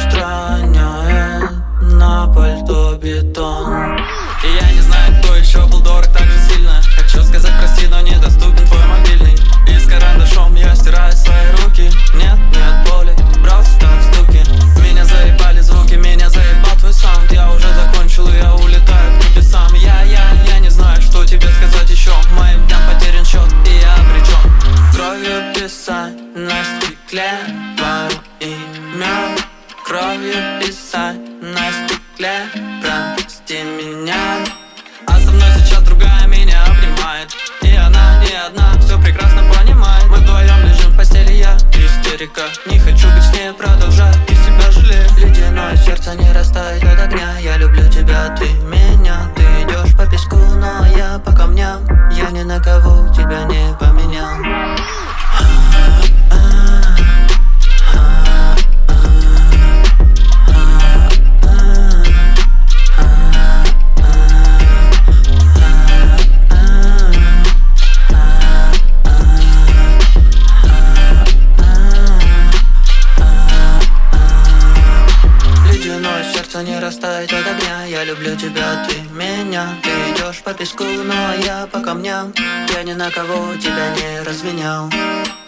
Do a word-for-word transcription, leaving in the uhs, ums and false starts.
устраняет на пальто бетон. И я не знаю, кто еще был дорог так же сильно. Хочу сказать прости, но недоступен твой мобильный. И с карандашом я стираю свои руки. Нет, нет боли, просто в стуке. Меня заебали звуки, меня заебал твой саунд. Я уже закончил, и я улетаю к небесам. Я, я, я не знаю, что тебе сказать еще. Моим дням потерян счет, и я обречен. Кровью писать на стекле твое имя. Кровью писать на стекле, прости меня. А со мной сейчас другая меня обнимает. И она не одна, все прекрасно понимает. Мы вдвоем лежим в постели, я истерика. Не хочу быть с ней, продолжать и себя жалею. Ледяное сердце не растает от огня. Я люблю тебя, ты меня. Ты идешь по песку, но я по камням. Я ни на кого тебя не поменял. Сердце не растает от огня. Я люблю тебя, ты меня. Ты идешь по песку, но я по камням. Я ни на кого тебя не разменял.